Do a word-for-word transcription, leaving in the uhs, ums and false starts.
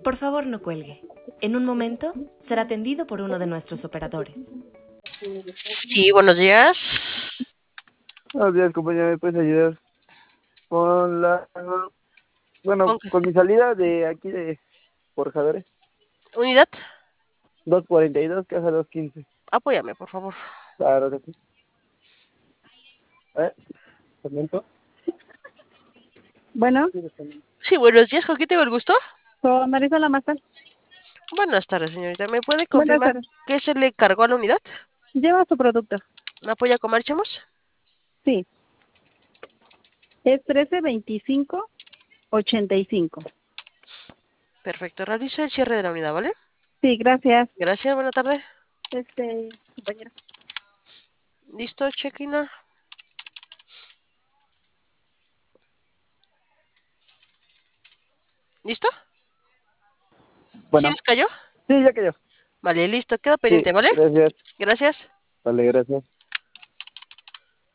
Por favor, no cuelgue. En un momento será atendido por uno de nuestros operadores. Sí, buenos días. Buenos días, compañero, ¿me puedes ayudar con la... Bueno, ¿Con qué? con mi salida de aquí de Forjadores? ¿Unidad? dos cuarenta y dos, caja dos quince. Apóyame, por favor. Claro que sí. ¿Eh? ¿Segmento? Bueno, Sí, buenos días. ¿Con quién tengo el gusto? con Marisol Amazon. Buenas tardes, señorita. ¿Me puede Buenas confirmar tardes. qué se le cargó a la unidad? Lleva su producto. ¿Me apoya con marchamos? Sí. Es trece veinticinco ochenta y cinco. Perfecto. Realizo el cierre de la unidad, ¿vale? Sí, gracias. Gracias, buena tarde. Este, compañero. ¿Listo, check-in? ¿Listo? ¿Sí Bueno, nos cayó? sí, ya cayó. Vale, listo. Quedo Sí, pendiente, ¿vale? gracias. Gracias. Vale, gracias.